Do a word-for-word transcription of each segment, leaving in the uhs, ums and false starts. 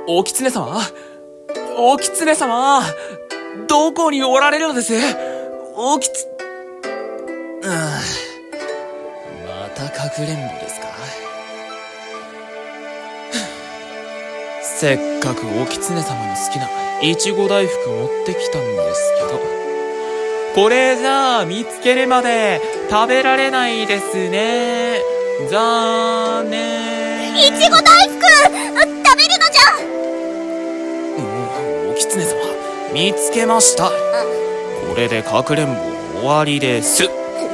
お狐様、お狐様、どこにおられるのです？おきつ、うぅ、またかくれんぼですか？せっかくお狐様の好きないちご大福持ってきたんですけど、これじゃあ見つけるまで食べられないですね。残念。 いちご大福食べるのじゃ。 お、お狐様、見つけました。これでかくれんぼ終わりです。うー、い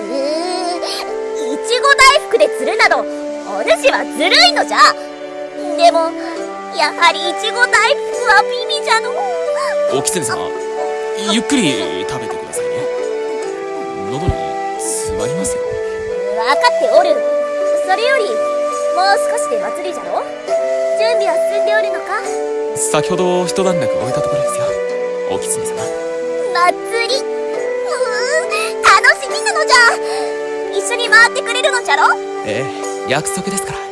ちご大福で釣るなどお主はずるいのじゃ。でもやはりいちご大福は美味じゃの。 お狐様、ゆっくり食べてくださいね。喉に詰まりますよ。 分かっておる。それよりもう少しで祭りじゃろ。準備は進んでおるのか？ 先ほど一段落終えたところですよ、お狐様。 祭り、うー、楽しみなのじゃ。一緒に回ってくれるのじゃろ。 ええ、約束ですから。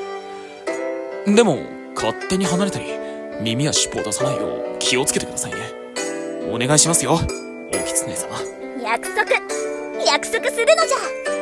でも勝手に離れたり耳や尻尾を出さないよう気をつけてくださいね。お願いしますよ、お狐様。 約束約束するのじゃ。